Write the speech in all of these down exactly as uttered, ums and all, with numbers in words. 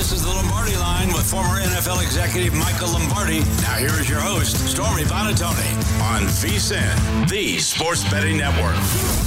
This is the Lombardi Line with former N F L executive Michael Lombardi. Now here is your host, Stormy Buonantony, on VSiN, the Sports Betting Network.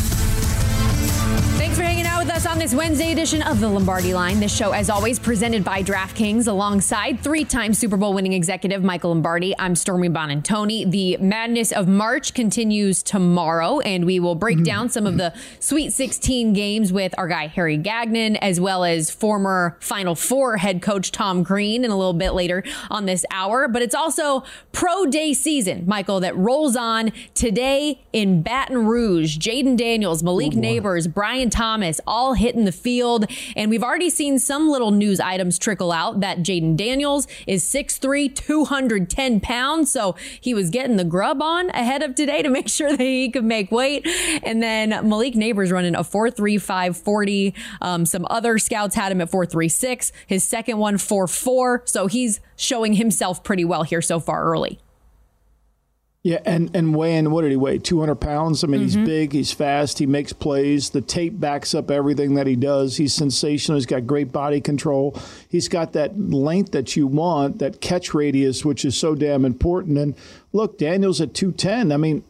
Thanks for hanging out with us on this Wednesday edition of the Lombardi Line. This show, as always, presented by DraftKings alongside three-time Super Bowl winning executive Michael Lombardi. I'm Stormy Buonantony. The madness of March continues tomorrow, and we will break down some of the Sweet sixteen games with our guy Harry Gagnon, as well as former Final Four head coach Tom Green in a little bit later on this hour. But it's also Pro Day season, Michael, that rolls on today in Baton Rouge. Jaden Daniels, Malik oh, Neighbors, Brian Thomas, all hitting the field. And we've already seen some little news items trickle out that Jaden Daniels is six three, two hundred ten pounds. So he was getting the grub on ahead of today to make sure that he could make weight. And then Malik Neighbors running a four three, five forty. Um, some other scouts had him at four three six. His second one, four four. So he's showing himself pretty well here so far early. Yeah, and, and weighing, what did he weigh, two hundred pounds? I mean, mm-hmm. he's big, he's fast, he makes plays. The tape backs up everything that he does. He's sensational. He's got great body control. He's got that length that you want, that catch radius, which is so damn important. And look, Daniels at two ten. I mean,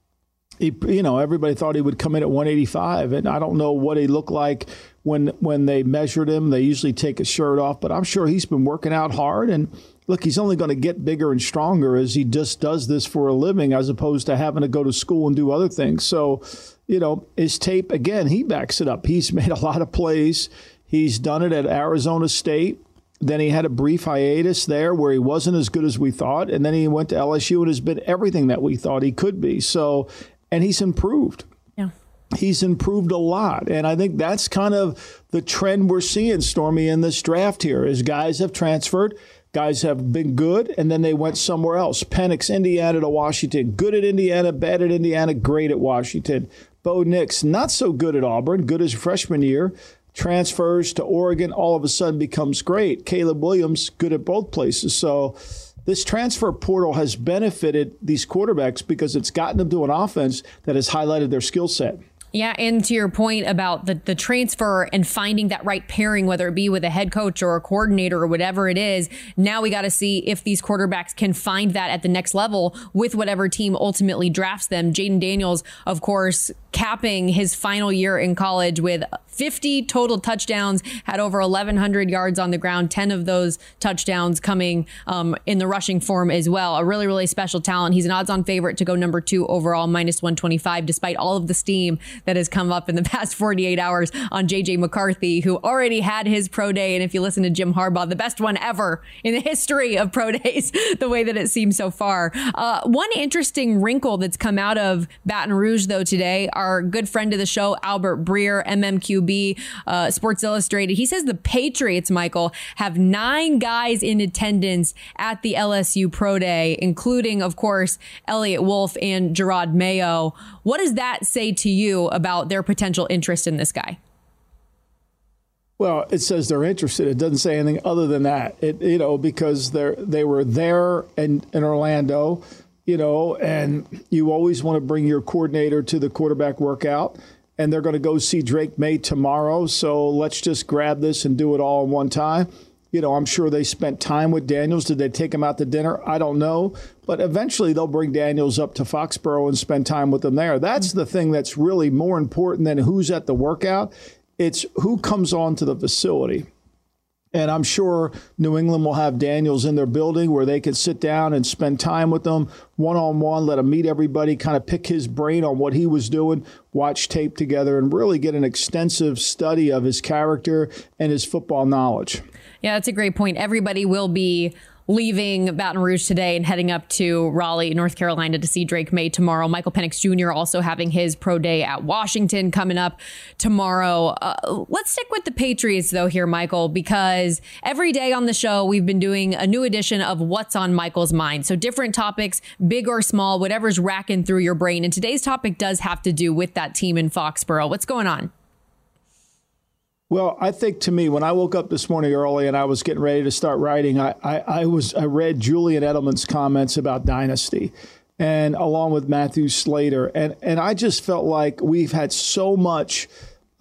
he, you know, everybody thought he would come in at one eighty-five, and I don't know what he looked like when when they measured him. They usually take his shirt off, but I'm sure he's been working out hard. And look, he's only going to get bigger and stronger as he just does this for a living, as opposed to having to go to school and do other things. So, you know, his tape, again, he backs it up. He's made a lot of plays. He's done it at Arizona State. Then he had a brief hiatus there where he wasn't as good as we thought. And then he went to L S U and has been everything that we thought he could be. So, and he's improved. Yeah. He's improved a lot. And I think that's kind of the trend we're seeing, Stormy, in this draft here, is guys have transferred. Guys have been good, and then they went somewhere else. Penix, Indiana to Washington. Good at Indiana, bad at Indiana, great at Washington. Bo Nix, not so good at Auburn, good as freshman year. Transfers to Oregon, all of a sudden becomes great. Caleb Williams, good at both places. So this transfer portal has benefited these quarterbacks because it's gotten them to an offense that has highlighted their skill set. Yeah, and to your point about the, the transfer and finding that right pairing, whether it be with a head coach or a coordinator or whatever it is, now we got to see if these quarterbacks can find that at the next level with whatever team ultimately drafts them. Jaden Daniels, of course, capping his final year in college with fifty total touchdowns, had over eleven hundred yards on the ground, ten of those touchdowns coming um, in the rushing form as well. A really, really special talent. He's an odds-on favorite to go number two overall, minus one twenty-five, despite all of the steam that has come up in the past forty-eight hours on J J McCarthy, who already had his pro day. And if you listen to Jim Harbaugh, the best one ever in the history of pro days, the way that it seems so far. Uh, one interesting wrinkle that's come out of Baton Rouge, though, today, our good friend of the show, Albert Breer, M M Q B, uh, Sports Illustrated, he says the Patriots, Michael, have nine guys in attendance at the L S U pro day, including, of course, Elliott Wolf and Gerard Mayo. What does that say to you about their potential interest in this guy? Well, it says they're interested. It doesn't say anything other than that. It, you know, because they're they were there in, in Orlando, you know, and you always want to bring your coordinator to the quarterback workout, and they're going to go see Drake May tomorrow. So let's just grab this and do it all in one time. You know, I'm sure they spent time with Daniels. Did they take him out to dinner? I don't know. But eventually they'll bring Daniels up to Foxborough and spend time with him there. That's the thing that's really more important than who's at the workout. It's who comes on to the facility. And I'm sure New England will have Daniels in their building where they can sit down and spend time with them one-on-one, let him meet everybody, kind of pick his brain on what he was doing, watch tape together, and really get an extensive study of his character and his football knowledge. Yeah, that's a great point. Everybody will be leaving Baton Rouge today and heading up to Raleigh, North Carolina to see Drake May tomorrow. Michael Penix Junior also having his pro day at Washington coming up tomorrow. Uh, let's stick with the Patriots, though, here, Michael, because every day on the show, we've been doing a new edition of What's on Michael's Mind. So different topics, big or small, whatever's racking through your brain. And today's topic does have to do with that team in Foxborough. What's going on? Well, I think to me, when I woke up this morning early and I was getting ready to start writing, I, I, I was I read Julian Edelman's comments about Dynasty, and along with Matthew Slater, and and I just felt like we've had so much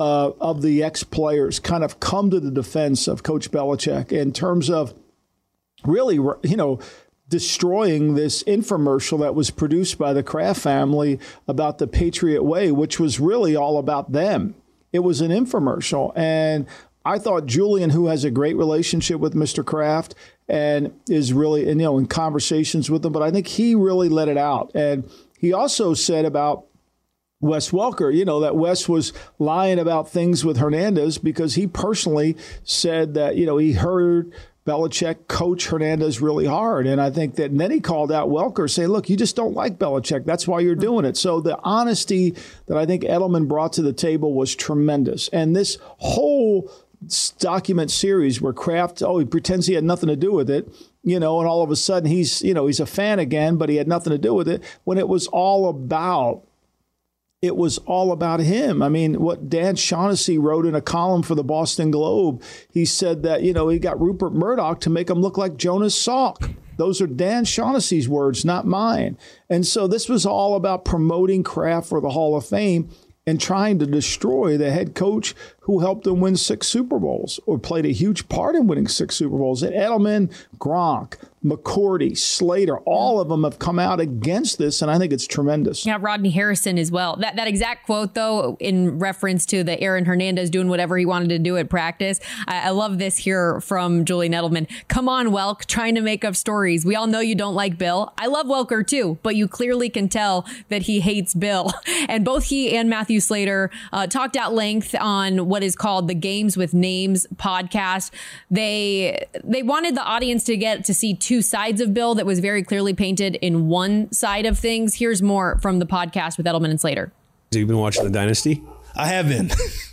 uh, of the ex-players kind of come to the defense of Coach Belichick in terms of really, you know, destroying this infomercial that was produced by the Kraft family about the Patriot Way, which was really all about them. It was an infomercial. And I thought Julian, who has a great relationship with Mister Kraft and is really, you know, in conversations with him, but I think he really let it out. And he also said about Wes Welker, you know, that Wes was lying about things with Hernandez because he personally said that, you know, he heard Belichick coach Hernandez really hard. And I think that, and then he called out Welker, saying, look, you just don't like Belichick. That's why you're doing it. So the honesty that I think Edelman brought to the table was tremendous. And this whole document series where Kraft, oh, he pretends he had nothing to do with it, you know, and all of a sudden he's, you know, he's a fan again, but he had nothing to do with it, when it was all about It was all about him. I mean, what Dan Shaughnessy wrote in a column for the Boston Globe, he said that, you know, he got Rupert Murdoch to make him look like Jonas Salk. Those are Dan Shaughnessy's words, not mine. And so this was all about promoting Kraft for the Hall of Fame and trying to destroy the head coach who helped them win six Super Bowls or played a huge part in winning six Super Bowls. And Edelman, Gronk, McCourty, Slater, all of them have come out against this, and I think it's tremendous. Yeah, Rodney Harrison as well. That that exact quote, though, in reference to the Aaron Hernandez doing whatever he wanted to do at practice. I, I love this here from Julian Edelman. Come on, Welk, trying to make up stories. We all know you don't like Bill. I love Welker, too, but you clearly can tell that he hates Bill. And both he and Matthew Slater uh, talked at length on what is called the Games with Names podcast. They they wanted the audience to get to see two sides of Bill that was very clearly painted in one side of things. Here's more from the podcast with Edelman and Slater. Have you been watching The Dynasty? I have been.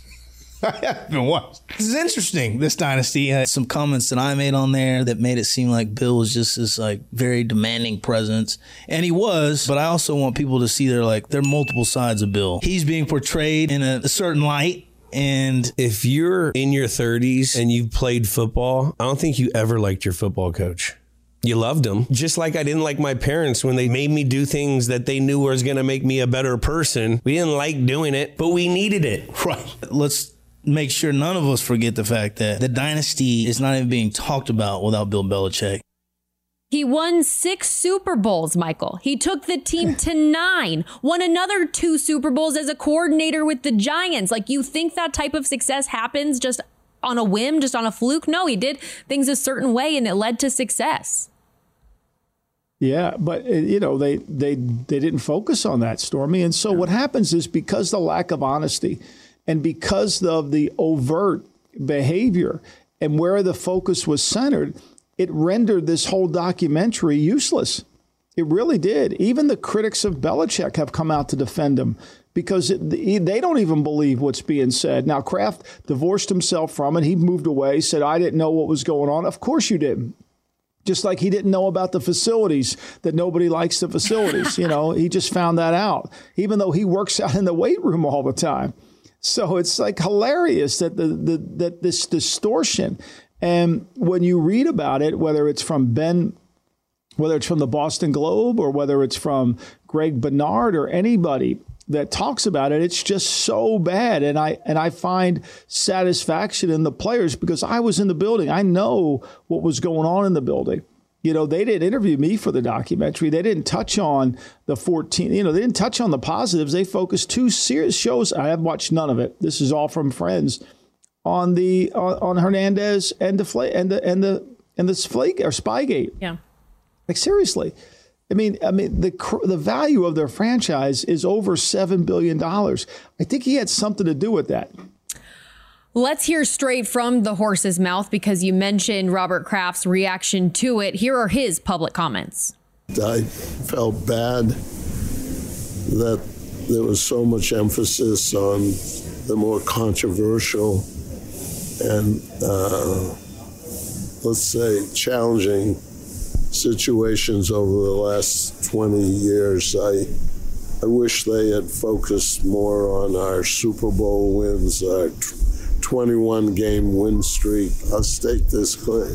I have been watching. This is interesting, this Dynasty. Uh, some comments that I made on there that made it seem like Bill was just this like very demanding presence. And he was, but I also want people to see there like there are multiple sides of Bill. He's being portrayed in a, a certain light. And if you're in your thirties and you've played football, I don't think you ever liked your football coach. You loved them. Just like I didn't like my parents when they made me do things that they knew was going to make me a better person. We didn't like doing it, but we needed it. Right. Let's make sure none of us forget the fact that the dynasty is not even being talked about without Bill Belichick. He won six Super Bowls, Michael. He took the team to nine, won another two Super Bowls as a coordinator with the Giants. Like, you think that type of success happens just on a whim, just on a fluke? No, he did things a certain way and it led to success. Yeah, but, you know, they they they didn't focus on that, Stormy. And so what happens is because the lack of honesty and because of the overt behavior and where the focus was centered, it rendered this whole documentary useless. It really did. Even the critics of Belichick have come out to defend him because it, they don't even believe what's being said. Now, Kraft divorced himself from it. He moved away, said, I didn't know what was going on. Of course you didn't. Just like he didn't know about the facilities, that nobody likes the facilities. You know, he just found that out, even though he works out in the weight room all the time. So it's like hilarious that the, the that this distortion. And when you read about it, whether it's from Ben, whether it's from the Boston Globe or whether it's from Greg Bernard or anybody that talks about it, it's just so bad. And I and I find satisfaction in the players because I was in the building. I know what was going on in the building. You know, they didn't interview me for the documentary. They didn't touch on the fourteen, you know, they didn't touch on the positives. They focused two serious shows. I have watched none of it. This is all from friends on the on, on Hernandez and the and the and the and the Flake or Spygate. Yeah. Like, seriously. I mean, I mean, the the value of their franchise is over seven billion dollars. I think he had something to do with that. Let's hear straight from the horse's mouth because you mentioned Robert Kraft's reaction to it. Here are his public comments. I felt bad that there was so much emphasis on the more controversial and, uh, let's say, challenging situations over the last twenty years. I I wish they had focused more on our Super Bowl wins, our twenty-one game win streak. I'll state this clear.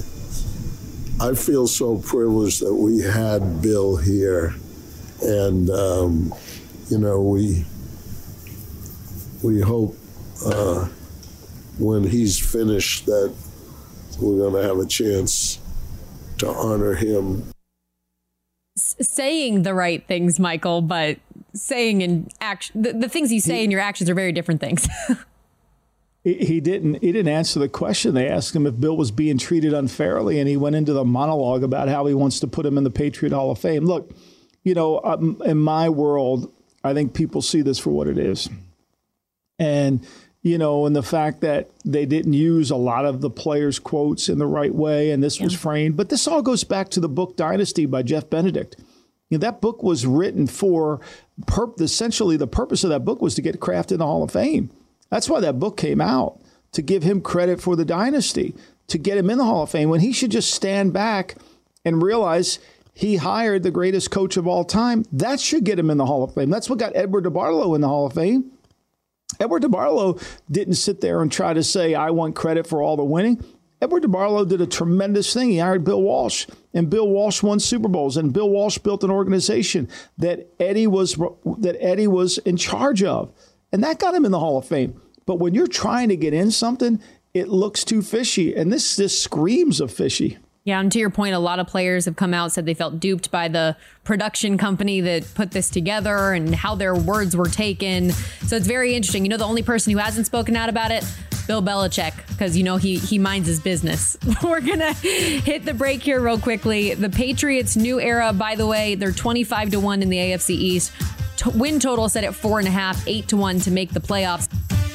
I feel so privileged that we had Bill here, and um, you know we we hope uh, when he's finished that we're going to have a chance to honor him. S- saying the right things, Michael, but saying in action, the, the things you say he, in your actions are very different things. He didn't. He didn't answer the question. They asked him if Bill was being treated unfairly, and he went into the monologue about how he wants to put him in the Patriot Hall of Fame. Look, you know, um, in my world, I think people see this for what it is, and you know, and the fact that they didn't use a lot of the players' quotes in the right way, and this yeah. was framed. But this all goes back to the book Dynasty by Jeff Benedict. You know, that book was written for perp- essentially the purpose of that book was to get Kraft in the Hall of Fame. That's why that book came out, to give him credit for the dynasty, to get him in the Hall of Fame, when he should just stand back and realize he hired the greatest coach of all time. That should get him in the Hall of Fame. That's what got Edward DeBartolo in the Hall of Fame. Edward DeBartolo didn't sit there and try to say, I want credit for all the winning. Edward DeBartolo did a tremendous thing. He hired Bill Walsh, and Bill Walsh won Super Bowls, and Bill Walsh built an organization that Eddie was that Eddie was in charge of, and that got him in the Hall of Fame. But when you're trying to get in something, it looks too fishy. And this just screams of fishy. Yeah, and to your point, a lot of players have come out, said they felt duped by the production company that put this together and how their words were taken. So it's very interesting. You know, the only person who hasn't spoken out about it, Bill Belichick, because, you know, he he minds his business. We're going to hit the break here real quickly. The Patriots' new era, by the way, they're twenty-five to one in the A F C East. T- win total set at four and a half, eight to one to make the playoffs.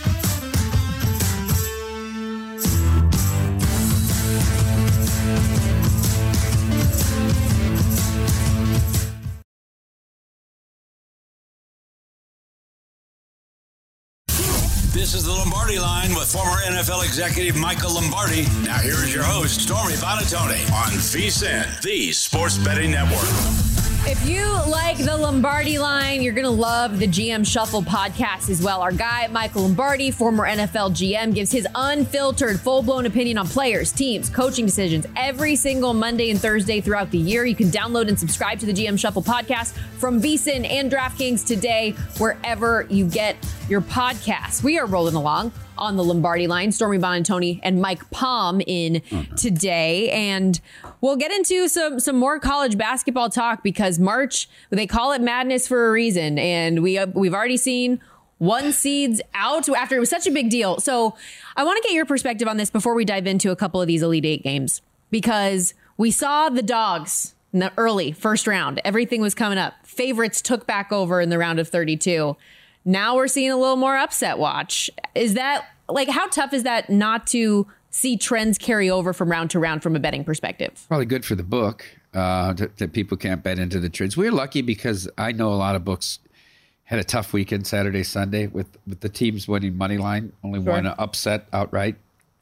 This is the Lombardi Line with former N F L executive Michael Lombardi. Now here is your host, Stormy Buonantony, on VSiN, the Sports Betting Network. If you like the Lombardi Line, you're going to love the G M Shuffle podcast as well. Our guy, Michael Lombardi, former N F L G M, gives his unfiltered, full-blown opinion on players, teams, coaching decisions every single Monday and Thursday throughout the year. You can download and subscribe to the G M Shuffle podcast from VSiN and DraftKings today, wherever you get your podcasts. We are rolling along on the Lombardi Line. Stormy Buonantony and Mike Palm in today. And we'll get into some some more college basketball talk, because March, they call it madness for a reason. And we, uh, we've already seen one seeds out after it was such a big deal. So I want to get your perspective on this before we dive into a couple of these Elite Eight games, because we saw the dogs in the early first round. Everything was coming up. Favorites took back over in the round of thirty-two. Now we're seeing a little more upset watch. Is that, like, how tough is that not to see trends carry over from round to round from a betting perspective? Probably good for the book, uh, that, that people can't bet into the trends. We're lucky because I know a lot of books had a tough weekend Saturday, Sunday with, with the teams winning money line, only Sure. one upset outright.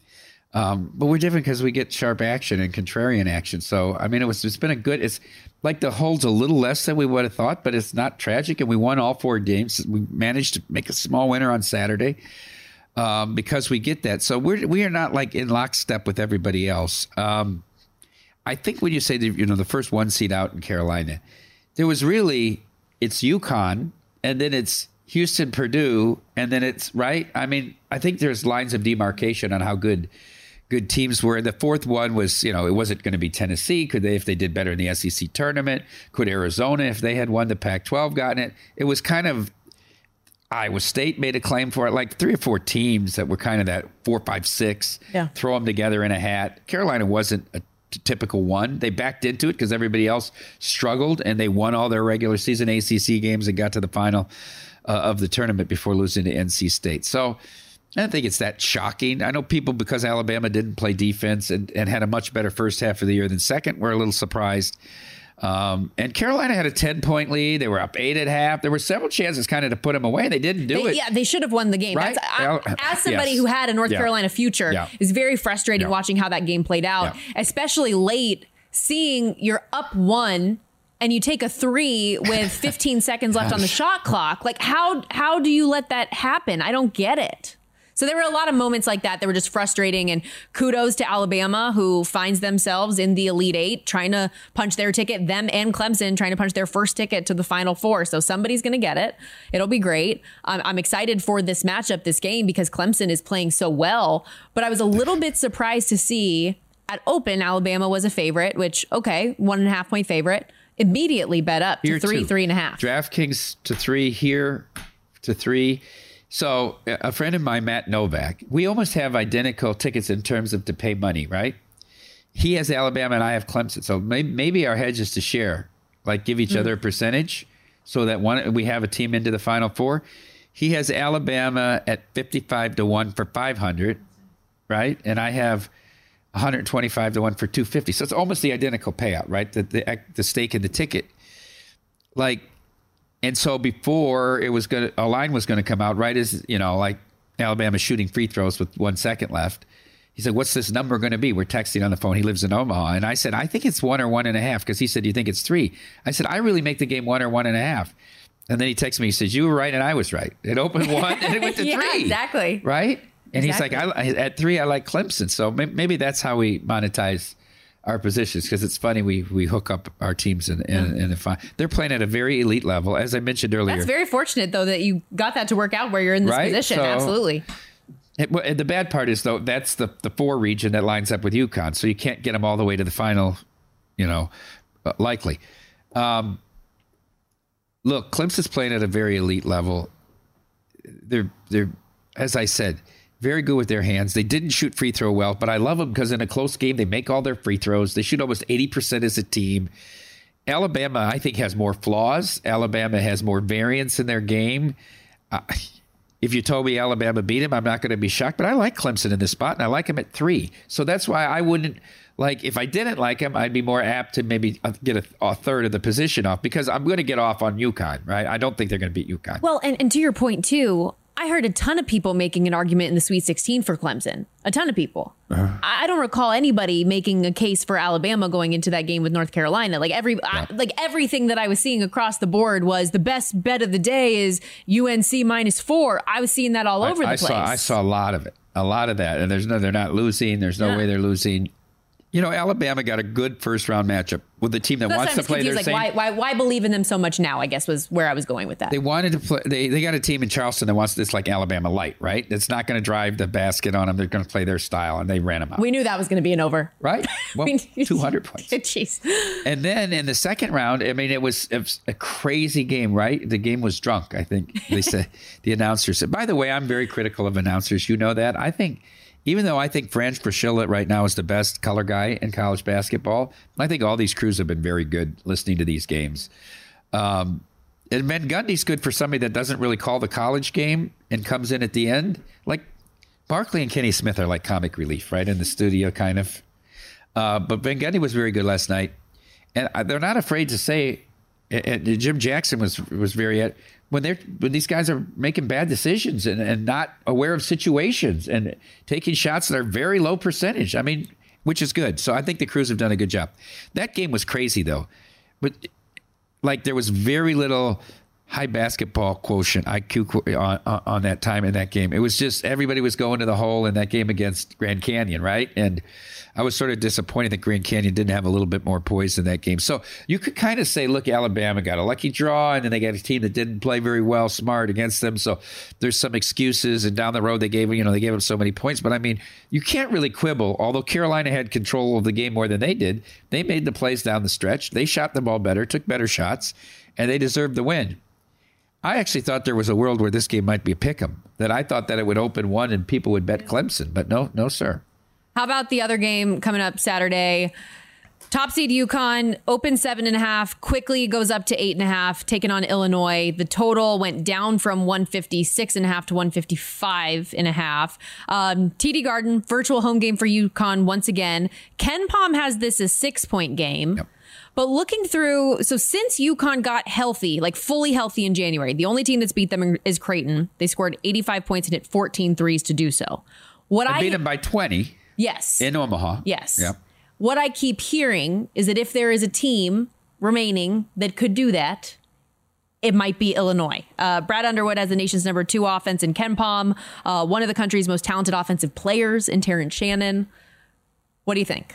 Um, but we're different because we get sharp action and contrarian action. So, I mean, it was, it's been a good, it's like the hold's a little less than we would have thought, but it's not tragic. And we won all four games. We managed to make a small winner on Saturday um, because we get that. So we're, we are not like in lockstep with everybody else. Um, I think when you say, the, you know, the first one seed out in Carolina, there was really, it's UConn and then it's Houston, Purdue, and then it's right. I mean, I think there's lines of demarcation on how good good teams were. The fourth one was, you know, it wasn't going to be Tennessee. Could they, if they did better in the S E C tournament? Could Arizona, if they had won the Pac twelve, gotten it? It was kind of, Iowa State made a claim for it, like three or four teams that were kind of that four, five, six, yeah. throw them together in a hat. Carolina wasn't a t- typical one. They backed into it because everybody else struggled, and they won all their regular season A C C games and got to the final uh, of the tournament before losing to N C State. So I don't think it's that shocking. I know people, because Alabama didn't play defense and, and had a much better first half of the year than second, were a little surprised. Um, and Carolina had a ten-point lead. They were up eight at half. There were several chances kind of to put them away. They didn't do they, it. Yeah, they should have won the game. Right? That's, I, as somebody yes. who had a North yeah. Carolina future, yeah. it's very frustrating yeah. watching how that game played out, yeah. especially late, seeing you're up one and you take a three with fifteen seconds left on the shot clock. Like, how how do you let that happen? I don't get it. So there were a lot of moments like that that were just frustrating, and kudos to Alabama, who finds themselves in the Elite Eight trying to punch their ticket, them and Clemson trying to punch their first ticket to the Final Four. So somebody's going to get it. It'll be great. I'm, I'm excited for this matchup, this game, because Clemson is playing so well. But I was a little bit surprised to see at open, Alabama was a favorite, which, okay, one and a half point favorite, immediately bet up to Here three, too. three and a half. DraftKings to three, here to three. So a friend of mine, Matt Novak, we almost have identical tickets in terms of to pay money, right? He has Alabama and I have Clemson. So maybe, maybe our hedge is to share, like give each mm. other a percentage so that one we have a team into the Final Four. He has Alabama at fifty-five to one for five hundred, right? And I have one hundred twenty-five to one for two fifty. So it's almost the identical payout, right? The, the, the stake in the ticket. Like, and so before it was going to, a line was going to come out, right? As, you know, like Alabama shooting free throws with one second left. He said, what's this number going to be? We're texting on the phone. He lives in Omaha. And I said, I think it's one or one and a half. Because he said, do you think it's three? I said, I really make the game one or one and a half. And then he texted me. He says, you were right and I was right. It opened one and it went to yeah, three. Exactly. Right? And exactly. he's like, I, at three, I like Clemson. So maybe that's how we monetize our positions, because it's funny we we hook up our teams in in, in the final. They're playing at a very elite level, as I mentioned earlier. That's very fortunate, though, that you got that to work out where you're in this right? position. So, Absolutely. It, the bad part is, though, that's the the four region that lines up with UConn, so you can't get them all the way to the final, you know, uh, likely. Um, look, Clemson's playing at a very elite level. They're they're as I said, very good with their hands. They didn't shoot free throw well, but I love them because in a close game, they make all their free throws. They shoot almost eighty percent as a team. Alabama, I think, has more flaws. Alabama has more variance in their game. Uh, if you told me Alabama beat him, I'm not going to be shocked, but I like Clemson in this spot, and I like him at three. So that's why I wouldn't, like, if I didn't like him, I'd be more apt to maybe get a, a third of the position off, because I'm going to get off on UConn, right? I don't think they're going to beat UConn. Well, and, and to your point, too, I heard a ton of people making an argument in the Sweet sixteen for Clemson. A ton of people. Uh-huh. I don't recall anybody making a case for Alabama going into that game with North Carolina. Like every, yeah. I, like everything that I was seeing across the board was the best bet of the day is U N C minus four. I was seeing that all over I, the I place. Saw, I saw a lot of it, a lot of that, and there's no, they're not losing. There's no yeah. way they're losing. You know, Alabama got a good first round matchup with a team that That's wants to play their like, same. Why, why, why believe in them so much now? I guess was where I was going with that. They wanted to play. They, they got a team in Charleston that wants this like Alabama light, right? It's not going to drive the basket on them. They're going to play their style, and they ran them out. We knew that was going to be an over, right? Well, two hundred points. Jeez. And then in the second round, I mean, it was, it was a crazy game, right? The game was drunk. I think they said the announcer said. By the way, I'm very critical of announcers. You know that. I think. Even though I think Franz Priscilla right now is the best color guy in college basketball, I think all these crews have been very good listening to these games. Um, and Van Gundy's good for somebody that doesn't really call the college game and comes in at the end. Like Barkley and Kenny Smith are like comic relief, right, in the studio kind of. Uh, but Van Gundy was very good last night. And they're not afraid to say, and Jim Jackson was was very... When they're when these guys are making bad decisions and, and not aware of situations and taking shots that are very low percentage, I mean, which is good. So I think the crews have done a good job. That game was crazy, though. But, like, there was very little high basketball quotient, I Q, on, on that time in that game. It was just everybody was going to the hole in that game against Grand Canyon, right? And I was sort of disappointed that Grand Canyon didn't have a little bit more poise in that game. So you could kind of say, look, Alabama got a lucky draw, and then they got a team that didn't play very well, smart against them. So there's some excuses, and down the road they gave, you know, they gave them so many points. But I mean, you can't really quibble. Although Carolina had control of the game more than they did, they made the plays down the stretch. They shot the ball better, took better shots, and they deserved the win. I actually thought there was a world where this game might be a pick'em, that I thought that it would open one and people would bet Clemson, but no, no, sir. How about the other game coming up Saturday? Top seed UConn, open seven and a half, quickly goes up to eight and a half, taking on Illinois. The total went down from one fifty-six and a half to one fifty-five and a half. Um, T D Garden, virtual home game for UConn once again. Ken Pom has this a six point game. Yep. But looking through, so since UConn got healthy, like fully healthy in January, the only team that's beat them is Creighton. They scored eighty-five points and hit fourteen threes to do so. What I beat them by twenty. Yes. In Omaha. Yes. Yep. What I keep hearing is that if there is a team remaining that could do that, it might be Illinois. Uh, Brad Underwood has the nation's number two offense in KenPom, uh, one of the country's most talented offensive players in Terrence Shannon. What do you think?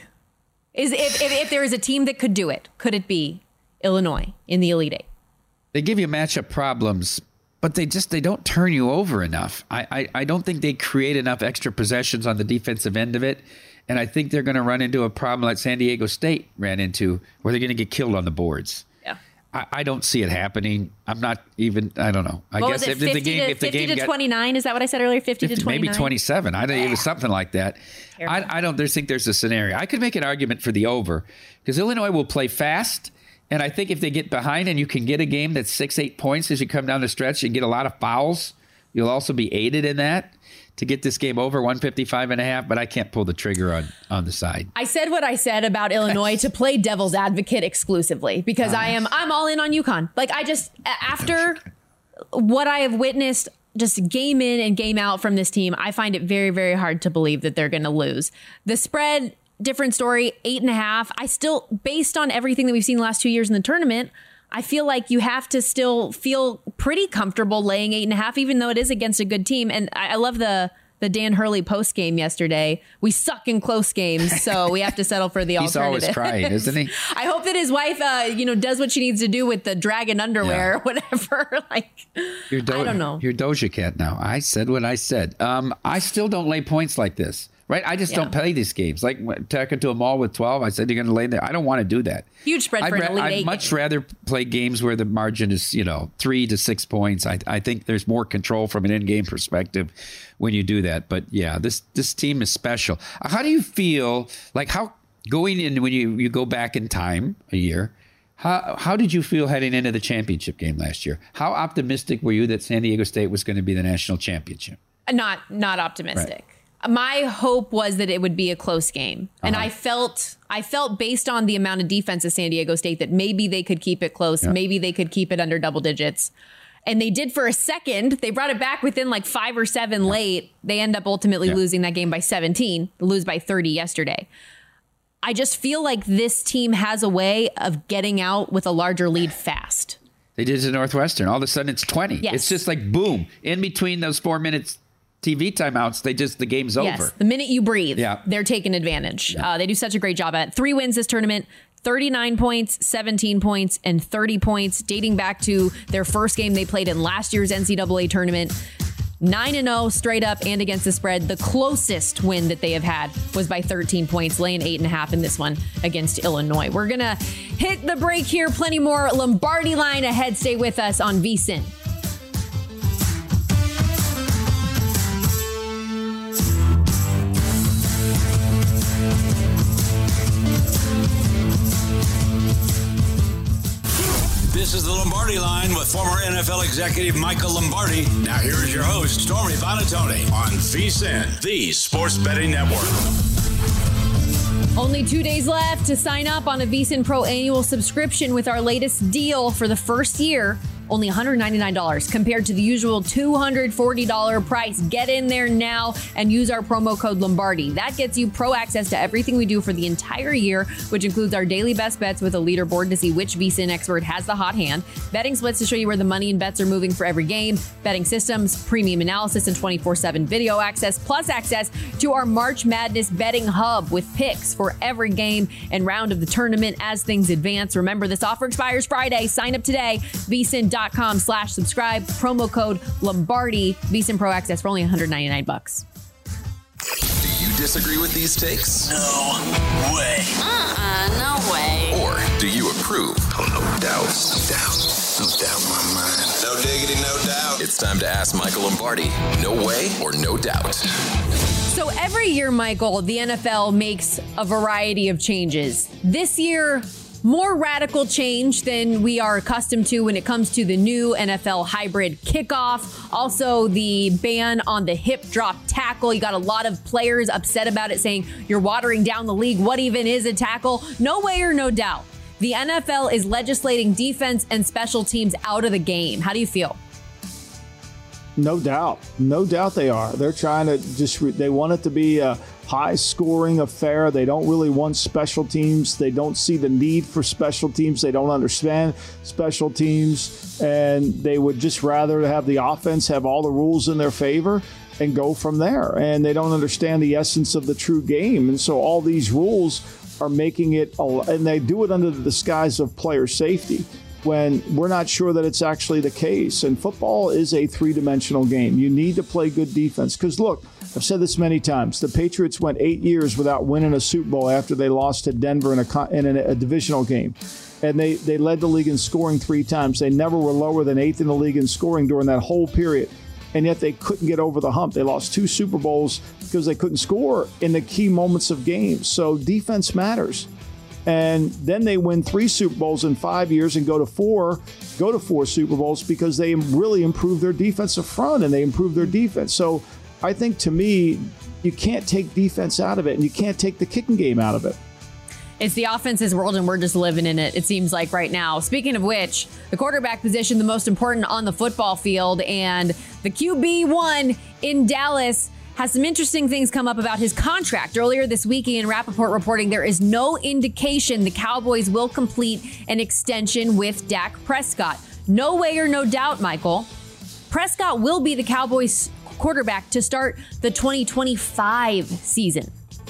Is if, if, if there is a team that could do it, could it be Illinois in the Elite Eight? They give you matchup problems, but they just they don't turn you over enough. I, I, I don't think they create enough extra possessions on the defensive end of it. And I think they're going to run into a problem like San Diego State ran into, where they're going to get killed on the boards. Yeah, I, I don't see it happening. I'm not even. I don't know. I what guess was it, if the game, to, if the fifty game to got, twenty-nine, is that what I said earlier? Fifty to twenty-nine, maybe twenty-seven. I don't. It was something like that. I, I don't. There's think there's a scenario. I could make an argument for the over because Illinois will play fast, and I think if they get behind and you can get a game that's six, eight points as you come down the stretch and get a lot of fouls, you'll also be aided in that to get this game over one fifty-five and a half, but I can't pull the trigger on, on the side. I said what I said about Illinois to play devil's advocate exclusively because uh, I am I'm all in on UConn. Like I just after what I have witnessed just game in and game out from this team, I find it very, very hard to believe that they're going to lose. The spread, different story, eight and a half. I still, based on everything that we've seen the last two years in the tournament, I feel like you have to still feel pretty comfortable laying eight and a half, even though it is against a good team. And I, I love the the Dan Hurley post game yesterday. We suck in close games, so we have to settle for the He's alternative. He's always crying, isn't he? I hope that his wife, uh, you know, does what she needs to do with the dragon underwear yeah. or whatever. Like, you're Do- I don't know. You're Doja Cat now. I said what I said. Um, I still don't lay points like this. Right, I just yeah. don't play these games. Like talking to a mall with twelve, I said you're going to lay there. I don't want to do that. Huge spread I'd for ra- an Elite I'd Eight much game. rather play games where the margin is, you know, three to six points. I I think there's more control from an in-game perspective when you do that. But yeah, this this team is special. How do you feel? Like how going in when you, you go back in time a year? How how did you feel heading into the championship game last year? How optimistic were you that San Diego State was going to be the national championship? Not not optimistic. Right. My hope was that it would be a close game. Uh-huh. And I felt I felt based on the amount of defense of San Diego State that maybe they could keep it close. Yeah. Maybe they could keep it under double digits. And they did for a second. They brought it back within like five or seven yeah. late. They end up ultimately yeah. losing that game by seventeen. They lose by thirty yesterday. I just feel like this team has a way of getting out with a larger lead fast. They did it to Northwestern. All of a sudden it's twenty. Yes. It's just like boom. In between those four minutes T V timeouts, they just the game's yes, over. The minute you breathe, yeah. they're taking advantage. Yeah. Uh, they do such a great job at it. Three wins this tournament, thirty-nine points, seventeen points, and thirty points, dating back to their first game they played in last year's N C double A tournament. nine and oh straight up and against the spread. The closest win that they have had was by thirteen points, laying eight and a half in this one against Illinois. We're going to hit the break here. Plenty more Lombardi line ahead. Stay with us on V S I N. This is the Lombardi Line with former N F L executive Michael Lombardi. Now here's your host, Stormy Buonantony, on V S I N, the Sports Betting Network. Only two days left to sign up on a V S I N Pro annual subscription with our latest deal for the first year. Only one hundred ninety-nine dollars compared to the usual two hundred forty dollars price. Get in there now and use our promo code Lombardi. That gets you pro access to everything we do for the entire year, which includes our daily best bets with a leaderboard to see which V S I N expert has the hot hand, betting splits to show you where the money and bets are moving for every game, betting systems, premium analysis, and twenty-four seven video access, plus access to our March Madness betting hub with picks for every game and round of the tournament as things advance. Remember, this offer expires Friday. Sign up today. V S I N dot com slash subscribe. Promo code Lombardi. V S I N Pro Access for only one hundred ninety-nine bucks. Do you disagree with these takes? No way. Uh-uh, no way. Or do you approve? Oh, no doubt. No doubt. No doubt in my mind. No diggity, no doubt. It's time to ask Michael Lombardi. No way or no doubt. So every year, Michael, the N F L makes a variety of changes. This year, more radical change than we are accustomed to when it comes to the new N F L hybrid kickoff. Also, the ban on the hip drop tackle. You got a lot of players upset about it, saying you're watering down the league. What even is a tackle? No way or no doubt. The N F L is legislating defense and special teams out of the game. How do you feel? No doubt. No doubt they are. They're trying to just, they want it to be a high-scoring affair. They don't really want special teams. They don't see the need for special teams. They don't understand special teams, and they would just rather have the offense have all the rules in their favor and go from there. And they don't understand the essence of the true game. And so all these rules are making it, and they do it under the disguise of player safety, when we're not sure that it's actually the case. And football is a three-dimensional game. You need to play good defense. Because, look, I've said this many times. The Patriots went eight years without winning a Super Bowl after they lost to Denver in a, in a, a divisional game. And they, they led the league in scoring three times. They never were lower than eighth in the league in scoring during that whole period. And yet they couldn't get over the hump. They lost two Super Bowls because they couldn't score in the key moments of games. So defense matters. And then they win three Super Bowls in five years and go to four, go to four Super Bowls because they really improved their defensive front and they improved their defense. So I think, to me, you can't take defense out of it, and you can't take the kicking game out of it. It's the offense's world, and we're just living in it, it seems like, right now. Speaking of which, the quarterback position, the most important on the football field, and the Q B one in Dallas has some interesting things come up about his contract. Earlier this week, Ian Rappaport reporting there is no indication the Cowboys will complete an extension with Dak Prescott. No way or no doubt, Michael, Prescott will be the Cowboys quarterback to start the twenty twenty-five season.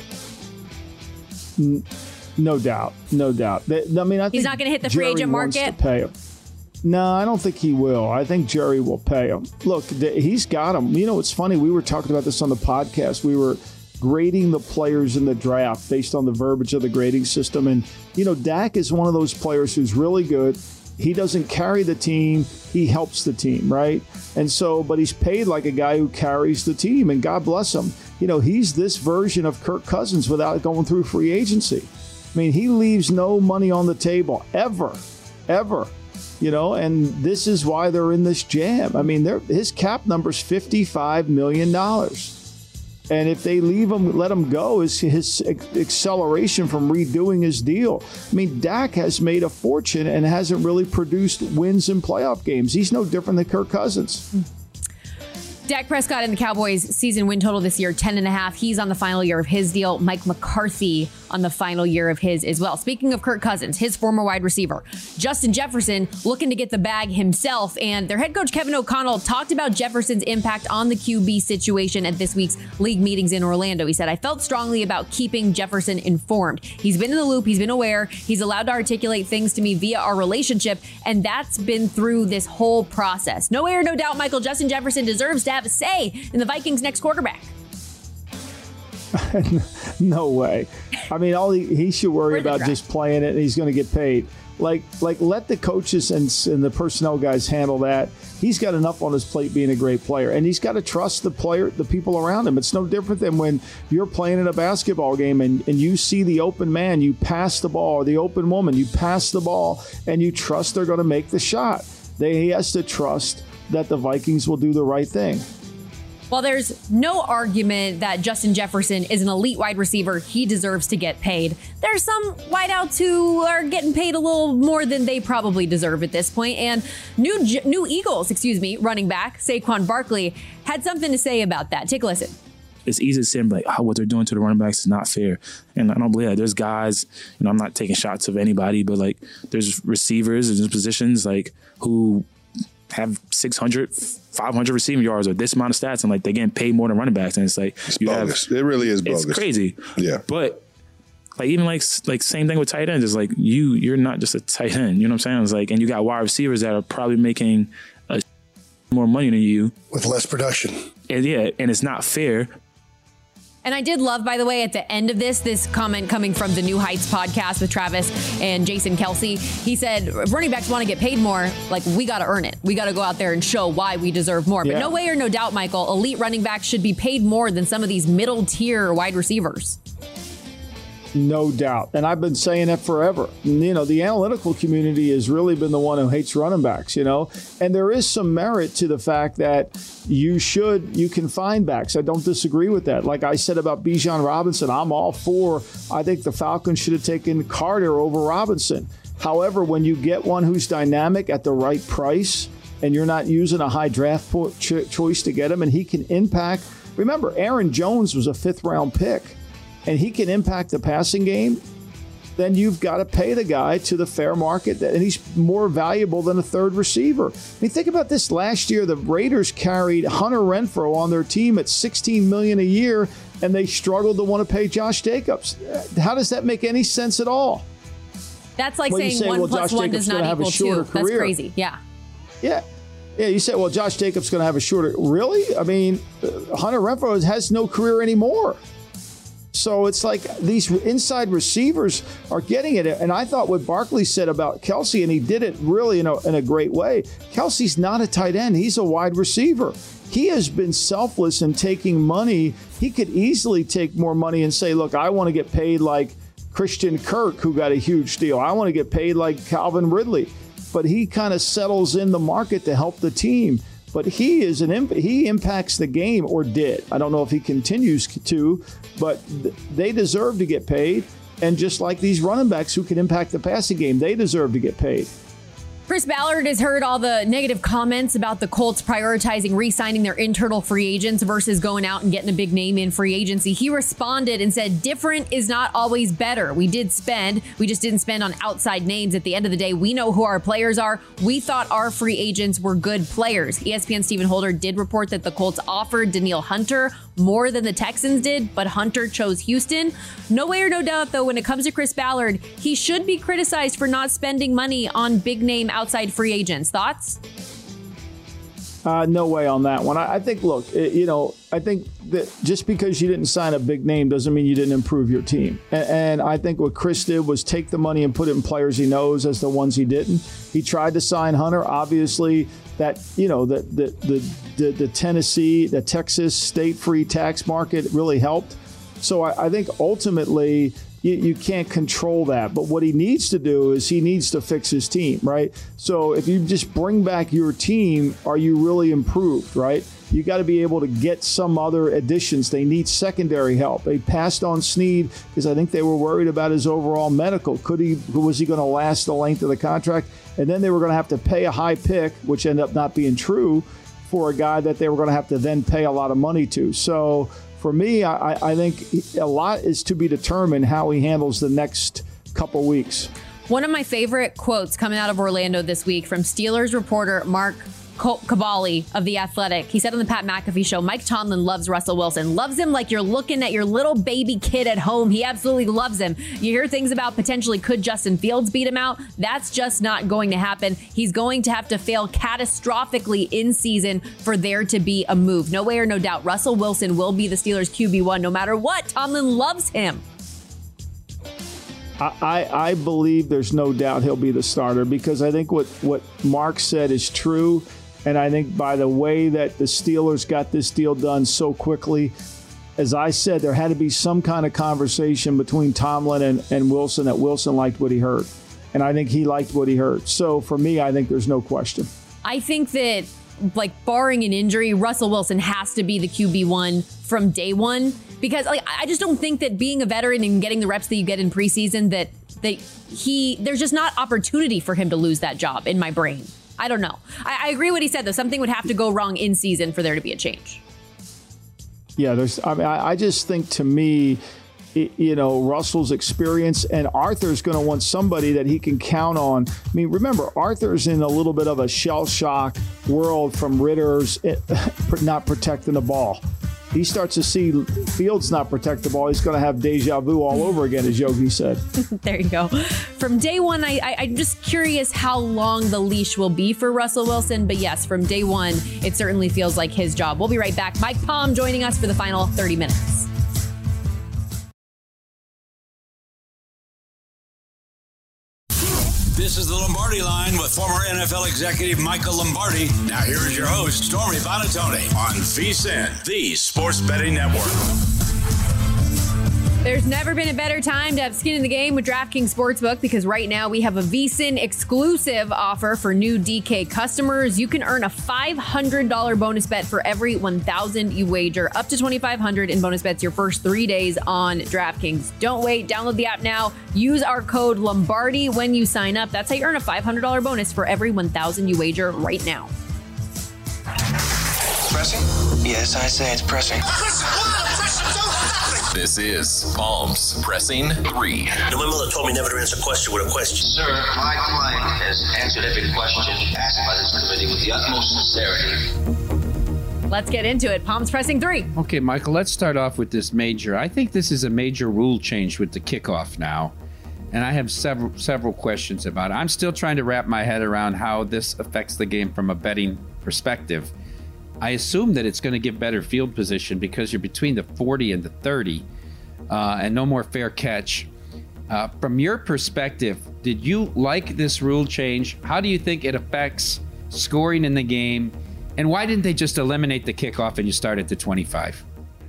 No doubt. No doubt. I mean, I think he's not going to hit the free agent market. To pay him. No, I don't think he will. I think Jerry will pay him. Look, he's got him. You know, it's funny. We were talking about this on the podcast. We were grading the players in the draft based on the verbiage of the grading system. And, you know, Dak is one of those players who's really good. He doesn't carry the team. He helps the team, right? And so, but he's paid like a guy who carries the team, and God bless him. You know, he's this version of Kirk Cousins without going through free agency. I mean, he leaves no money on the table, ever, ever. You know, and this is why they're in this jam. I mean, his cap number's fifty-five million dollars. And if they leave him, let him go, is his acceleration from redoing his deal. I mean, Dak has made a fortune and hasn't really produced wins in playoff games. He's no different than Kirk Cousins. Dak Prescott and the Cowboys season win total this year, ten and a half. He's on the final year of his deal. Mike McCarthy on the final year of his as well. Speaking of Kirk Cousins, his former wide receiver, Justin Jefferson, looking to get the bag himself. And their head coach, Kevin O'Connell, talked about Jefferson's impact on the Q B situation at this week's league meetings in Orlando. He said, I felt strongly about keeping Jefferson informed. He's been in the loop. He's been aware. He's allowed to articulate things to me via our relationship. And that's been through this whole process. No way or no doubt, Michael, Justin Jefferson deserves to have a say in the Vikings' next quarterback. No way. I mean, all he, he should worry about draft. Just playing it, and he's going to get paid. Like, like let the coaches and, and the personnel guys handle that. He's got enough on his plate being a great player, and he's got to trust the player, the people around him. It's no different than when you're playing in a basketball game and, and you see the open man, you pass the ball, or the open woman, you pass the ball, and you trust they're going to make the shot. They, he has to trust that the Vikings will do the right thing. While there's no argument that Justin Jefferson is an elite wide receiver, he deserves to get paid. There's some wideouts who are getting paid a little more than they probably deserve at this point. And new new Eagles, excuse me, running back Saquon Barkley had something to say about that. Take a listen. It's easy to say, like, oh, what they're doing to the running backs is not fair. And I don't believe that. There's guys, you know, I'm not taking shots of anybody, but, like, there's receivers and there's positions, like, who have six hundred, five hundred receiving yards or this amount of stats, and like they're getting paid more than running backs, and it's like it's you bogus. Have, it really is bogus. It's crazy. Yeah. But like even like like same thing with tight ends. It's like you you're not just a tight end. You know what I'm saying? It's like, and you got wide receivers that are probably making a more money than you with less production. And yeah, and it's not fair. And I did love, by the way, at the end of this, this comment coming from the New Heights podcast with Travis and Jason Kelsey. He said, if running backs want to get paid more, like, we got to earn it. We got to go out there and show why we deserve more. Yeah. But no way or no doubt, Michael, elite running backs should be paid more than some of these middle tier wide receivers. No doubt. And I've been saying that forever. You know, the analytical community has really been the one who hates running backs, you know, and there is some merit to the fact that you should, you can find backs. I don't disagree with that. Like I said about Bijan Robinson, I'm all for, I think the Falcons should have taken Carter over Robinson. However, when you get one who's dynamic at the right price and you're not using a high draft po- cho- choice to get him and he can impact, remember, Aaron Jones was a fifth round pick. and he can impact the passing game, then you've got to pay the guy to the fair market, and he's more valuable than a third receiver. I mean, think about this. Last year, the Raiders carried Hunter Renfrow on their team at sixteen million dollars a year, and they struggled to want to pay Josh Jacobs. How does that make any sense at all? That's like well, saying say, one well, plus Josh one Jacobs does not equal two. That's crazy. Yeah. Yeah. Yeah, you say, well, Josh Jacobs going to have a shorter. Really? I mean, uh, Hunter Renfrow has no career anymore. So it's like these inside receivers are getting it. And I thought what Barkley said about Kelsey, and he did it really in a, in a great way. Kelsey's not a tight end. He's a wide receiver. He has been selfless in taking money. He could easily take more money and say, look, I want to get paid like Christian Kirk, who got a huge deal. I want to get paid like Calvin Ridley. But he kind of settles in the market to help the team. But he is an imp- he impacts the game, or did. I don't know if he continues to, but th- they deserve to get paid. And just like these running backs who can impact the passing game, they deserve to get paid. Chris Ballard has heard all the negative comments about the Colts prioritizing re-signing their internal free agents versus going out and getting a big name in free agency. He responded and said, different is not always better. We did spend. We just didn't spend on outside names. At the end of the day, we know who our players are. We thought our free agents were good players. E S P N Stephen Holder did report that the Colts offered Danielle Hunter more than the Texans did, but Hunter chose Houston. No way or no doubt, though, when it comes to Chris Ballard, he should be criticized for not spending money on big name outside free agents. Thoughts? Uh, no way on that one. I, I think, look, it, you know, I think that just because you didn't sign a big name doesn't mean you didn't improve your team. And, and I think what Chris did was take the money and put it in players he knows as the ones he didn't. He tried to sign Hunter. Obviously, that, you know, the the the, the, the Tennessee, the Texas state free tax market really helped. So I, I think ultimately you, you can't control that. But what he needs to do is he needs to fix his team, right? So if you just bring back your team, are you really improved, right? You got to be able to get some other additions. They need secondary help. They passed on Snead because I think they were worried about his overall medical. Could he? Was he going to last the length of the contract? And then they were going to have to pay a high pick, which ended up not being true, for a guy that they were going to have to then pay a lot of money to. So for me, I, I think a lot is to be determined how he handles the next couple weeks. One of my favorite quotes coming out of Orlando this week from Steelers reporter Mark Kaboly of The Athletic. He said on the Pat McAfee show, Mike Tomlin loves Russell Wilson. Loves him like you're looking at your little baby kid at home. He absolutely loves him. You hear things about potentially could Justin Fields beat him out. That's just not going to happen. He's going to have to fail catastrophically in season for there to be a move. No way or no doubt, Russell Wilson will be the Steelers Q B one no matter what. Tomlin loves him. I, I believe there's no doubt he'll be the starter because I think what, what Mark said is true. And I think by the way that the Steelers got this deal done so quickly, as I said, there had to be some kind of conversation between Tomlin and, and Wilson that Wilson liked what he heard. And I think he liked what he heard. So for me, I think there's no question. I think that, like, barring an injury, Russell Wilson has to be the Q B one from day one. Because like I just don't think that being a veteran and getting the reps that you get in preseason, that that he there's just not opportunity for him to lose that job in my brain. I don't know. I, I agree what he said, though. Something would have to go wrong in season for there to be a change. Yeah, there's. I mean, I, I just think to me, it, you know, Russell's experience and Arthur's going to want somebody that he can count on. I mean, remember, Arthur's in a little bit of a shell shock world from Ritter's not protecting the ball. He starts to see Fields not protect the ball. He's going to have deja vu all over again, as Yogi said. There you go. From day one, I, I, I'm just curious how long the leash will be for Russell Wilson. But yes, from day one, it certainly feels like his job. We'll be right back. Mike Palm joining us for the final thirty minutes. This is the Lombardi Line with former N F L executive Michael Lombardi. Now here is your host, Stormy Buonantony, on VSiN, the Sports Betting Network. There's never been a better time to have skin in the game with DraftKings Sportsbook because right now we have a VSiN exclusive offer for new D K customers. You can earn a five hundred dollars bonus bet for every one thousand you wager, up to twenty-five hundred dollars in bonus bets your first three days on DraftKings. Don't wait. Download the app now. Use our code Lombardi when you sign up. That's how you earn a five hundred dollars bonus for every one thousand you wager right now. Pressing? Yes, I say it's pressing. This is Palms Pressing Three. My mother told me never to answer a question with a question. Sir, my client has answered every question asked by this committee with the utmost sincerity. Let's get into it. Palms Pressing Three. Okay, Michael, let's start off with this major. I think this is a major rule change with the kickoff now. And I have several several questions about it. I'm still trying to wrap my head around how this affects the game from a betting perspective. I assume that it's going to give better field position because you're between the forty and the thirty uh, and no more fair catch. Uh, from your perspective, did you like this rule change? How do you think it affects scoring in the game? And why didn't they just eliminate the kickoff and you start at the twenty-five?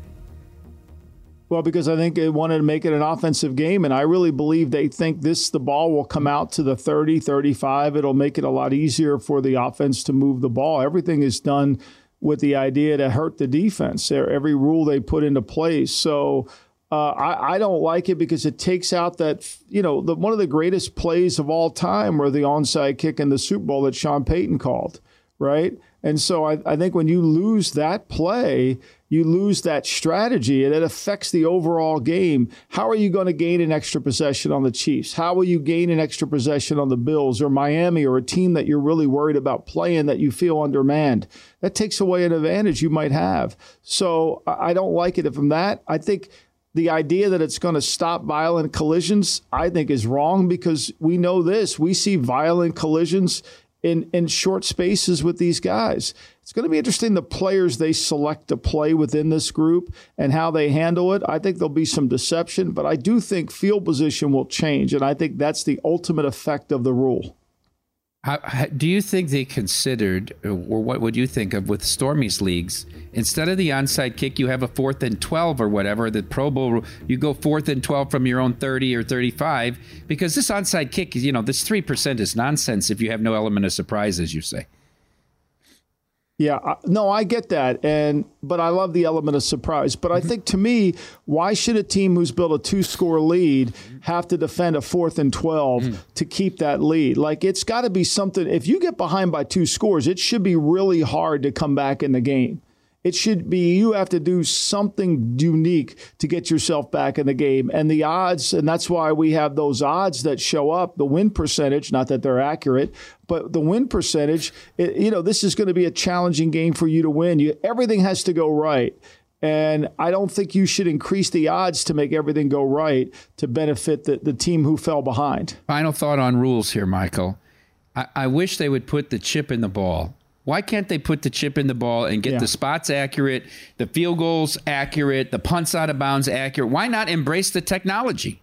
Well, because I think they wanted to make it an offensive game, and I really believe they think this the ball will come out to the thirty, thirty-five. It'll make it a lot easier for the offense to move the ball. Everything is done with the idea to hurt the defense. Every rule they put into place. So uh, I, I don't like it because it takes out that, you know, the, one of the greatest plays of all time were the onside kick in the Super Bowl that Sean Payton called, right? And so I, I think when you lose that play, you lose that strategy, and it affects the overall game. How are you going to gain an extra possession on the Chiefs? How will you gain an extra possession on the Bills or Miami or a team that you're really worried about playing that you feel undermanned? That takes away an advantage you might have. So I don't like it from that. I think the idea that it's going to stop violent collisions, I think is wrong because we know this. We see violent collisions in, in short spaces with these guys. It's going to be interesting the players they select to play within this group and how they handle it. I think there'll be some deception, but I do think field position will change, and I think that's the ultimate effect of the rule. How, how, do you think they considered, or what would you think of with Stormy's leagues, instead of the onside kick, you have a fourth and twelve or whatever, the Pro Bowl, you go fourth and twelve from your own thirty or thirty-five, because this onside kick, you know, this three percent is nonsense if you have no element of surprise, as you say. Yeah, no, I get that, and but I love the element of surprise. But I think, to me, why should a team who's built a two-score lead have to defend a fourth and twelve mm. to keep that lead? Like, it's got to be something. If you get behind by two scores, it should be really hard to come back in the game. It should be you have to do something unique to get yourself back in the game. And the odds, and that's why we have those odds that show up, the win percentage, not that they're accurate, but the win percentage, it, you know, this is going to be a challenging game for you to win. You, everything has to go right. And I don't think you should increase the odds to make everything go right to benefit the, the team who fell behind. Final thought on rules here, Michael. I, I wish they would put the chip in the ball. Why can't they put the chip in the ball and get yeah. the spots accurate, the field goals accurate, the punts out of bounds accurate? Why not embrace the technology?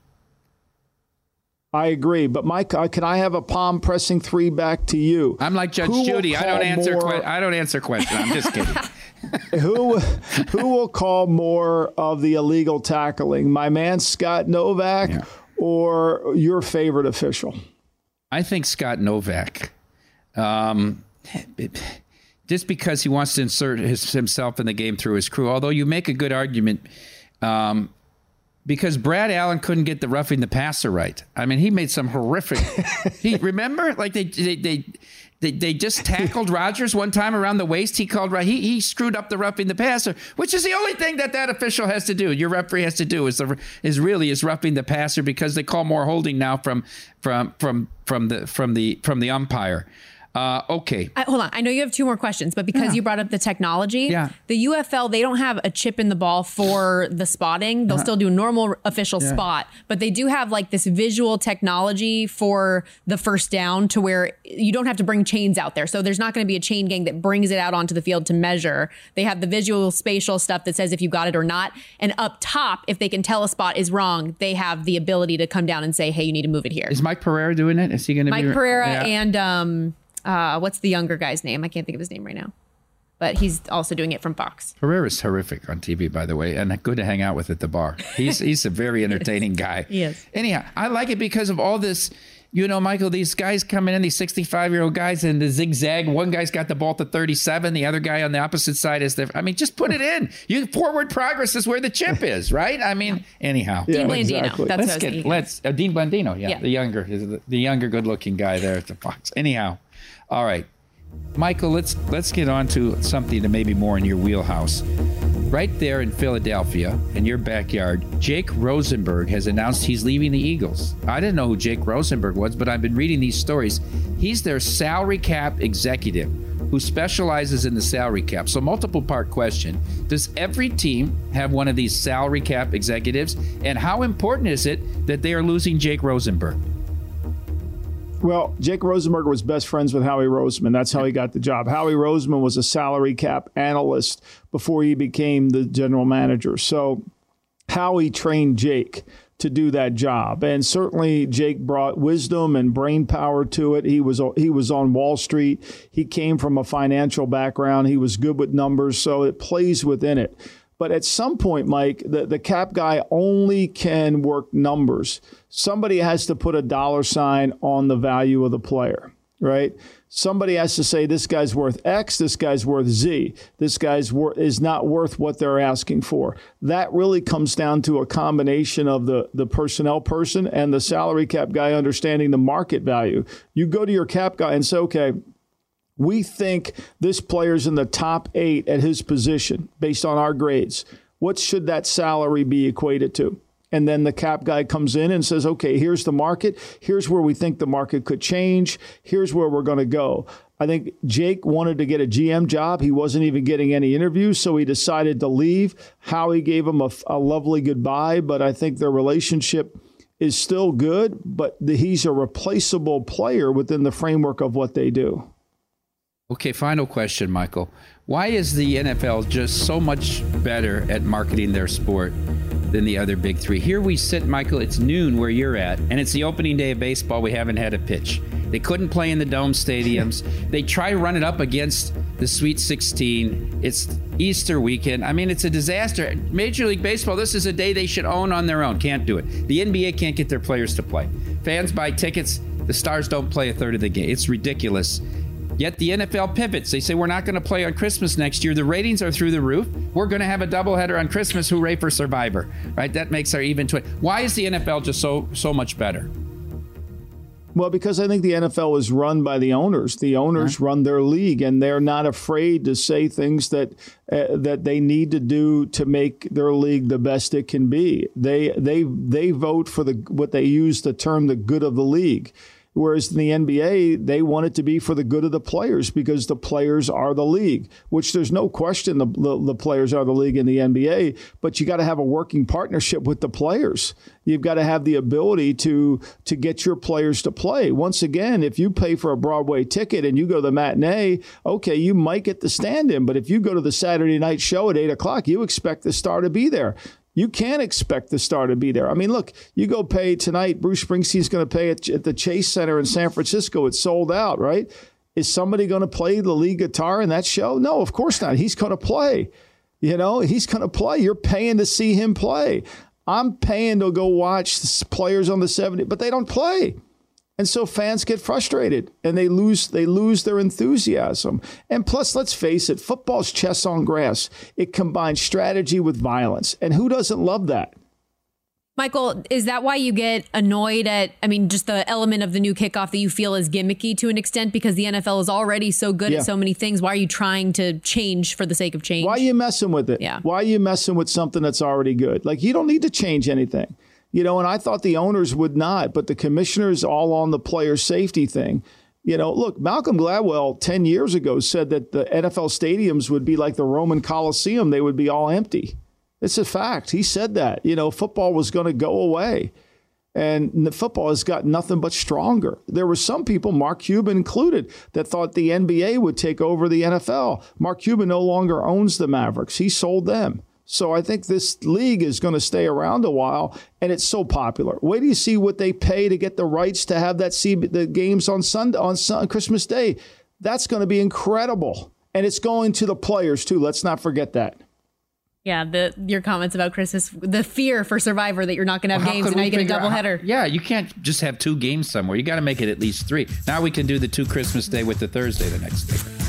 I agree. But, Mike, uh, can I have a palm pressing three back to you? I'm like Judge Who Judy. I don't answer more... que- I don't answer questions. I'm just kidding. who who will call more of the illegal tackling, my man Scott Novak yeah. or your favorite official? I think Scott Novak. Um Just because he wants to insert his, himself in the game through his crew. Although you make a good argument, um, because Brad Allen couldn't get the roughing the passer right. I mean, he made some horrific. he remember like they they they they, they just tackled Rodgers one time around the waist. He called right. He he screwed up the roughing the passer, which is the only thing that that official has to do. Your referee has to do is the is really is roughing the passer because they call more holding now from from from from the from the from the umpire. Uh, okay. I, hold on. I know you have two more questions, but because yeah. you brought up the technology, yeah. the U F L, they don't have a chip in the ball for the spotting. They'll uh-huh. still do a normal official yeah. spot, but they do have like this visual technology for the first down to where you don't have to bring chains out there. So there's not going to be a chain gang that brings it out onto the field to measure. They have the visual spatial stuff that says if you got it or not. And up top, if they can tell a spot is wrong, they have the ability to come down and say, hey, you need to move it here. Is Mike Pereira doing it? Is he going to Mike be? Mike Pereira yeah. and... um. Uh, what's the younger guy's name? I can't think of his name right now. But he's also doing it from Fox. Pereira's horrific on T V, by the way, and good to hang out with at the bar. He's he's a very entertaining guy. Yes. Anyhow, I like it because of all this, you know, Michael, these guys coming in, these sixty-five-year-old guys in the zigzag. One guy's got the ball to thirty-seven. The other guy on the opposite side is the, I mean, just put it in. You forward progress is where the chip is, right? I mean, anyhow. Dean yeah, Blandino. Exactly. That's let's get, let's, uh, Dean Blandino, yeah, yeah. The younger, the, the younger good-looking guy there at the Fox. Anyhow, all right. Michael, let's let's get on to something that may be more in your wheelhouse. Right there in Philadelphia, in your backyard, Jake Rosenberg has announced he's leaving the Eagles. I didn't know who Jake Rosenberg was, but I've been reading these stories. He's their salary cap executive who specializes in the salary cap. So multiple part question. Does every team have one of these salary cap executives? And how important is it that they are losing Jake Rosenberg? Well, Jake Rosenberg was best friends with Howie Roseman. That's how he got the job. Howie Roseman was a salary cap analyst before he became the general manager. So Howie trained Jake to do that job. And certainly Jake brought wisdom and brain power to it. He was he was on Wall Street. He came from a financial background. He was good with numbers, so it plays within it. But at some point, Mike, the, the cap guy only can work numbers. Somebody has to put a dollar sign on the value of the player, right? Somebody has to say this guy's worth X, this guy's worth Z, this guy's wor- is not worth what they're asking for. That really comes down to a combination of the, the personnel person and the salary cap guy understanding the market value. You go to your cap guy and say, okay, we think this player's in the top eight at his position based on our grades. What should that salary be equated to? And then the cap guy comes in and says, okay, here's the market. Here's where we think the market could change. Here's where we're going to go. I think Jake wanted to get a G M job. He wasn't even getting any interviews, so he decided to leave. Howie gave him a, a lovely goodbye, but I think their relationship is still good, but the, he's a replaceable player within the framework of what they do. Okay, final question, Michael. Why is the N F L just so much better at marketing their sport than the other big three? Here we sit, Michael, it's noon where you're at, and it's the opening day of baseball. We haven't had a pitch. They couldn't play in the dome stadiums. They try to run it up against the Sweet sixteen. It's Easter weekend. I mean, it's a disaster. Major League Baseball, this is a day they should own on their own. Can't do it. The N B A can't get their players to play. Fans buy tickets. The stars don't play a third of the game. It's ridiculous. Yet the N F L pivots. They say we're not going to play on Christmas next year. The ratings are through the roof. We're going to have a doubleheader on Christmas. Hooray for Survivor, right? That makes our even twin. Why is the N F L just so so much better? Well, because I think the N F L is run by the owners. The owners huh? run their league, and they're not afraid to say things that uh, that they need to do to make their league the best it can be. They they they vote for the what they use the term the good of the league. Whereas in the N B A, they want it to be for the good of the players because the players are the league, which there's no question the, the, the players are the league in the N B A, but you got to have a working partnership with the players. You've got to have the ability to to get your players to play. Once again, if you pay for a Broadway ticket and you go to the matinee, okay, you might get the stand-in, but if you go to the Saturday night show at eight o'clock, you expect the star to be there. You can't expect the star to be there. I mean, look, you go pay tonight, Bruce Springsteen's going to pay at, at the Chase Center in San Francisco. It's sold out, right? Is somebody going to play the lead guitar in that show? No, of course not. He's going to play. You know, he's going to play. You're paying to see him play. I'm paying to go watch players on the seventy, but they don't play. And so fans get frustrated and they lose they lose their enthusiasm. And plus, let's face it, football's chess on grass. It combines strategy with violence. And who doesn't love that? Michael, is that why you get annoyed at, I mean, just the element of the new kickoff that you feel is gimmicky to an extent because the N F L is already so good yeah. at so many things? Why are you trying to change for the sake of change? Why are you messing with it? Yeah. Why are you messing with something that's already good? Like, you don't need to change anything. You know, and I thought the owners would not, but the commissioners all on the player safety thing. You know, look, Malcolm Gladwell ten years ago said that the N F L stadiums would be like the Roman Coliseum. They would be all empty. It's a fact. He said that. You know, football was going to go away. And the football has got nothing but stronger. There were some people, Mark Cuban included, that thought the N B A would take over the N F L. Mark Cuban no longer owns the Mavericks. He sold them. So I think this league is going to stay around a while, and it's so popular. Wait till you see what they pay to get the rights to have that see the games on Sunday, on Sun, Christmas Day. That's going to be incredible, and it's going to the players too. Let's not forget that. Yeah, the your comments about Christmas, the fear for Survivor that you're not going to have well, games and now you get a doubleheader. Yeah, you can't just have two games somewhere. You got to make it at least three. Now we can do the two Christmas Day with the Thursday the next day.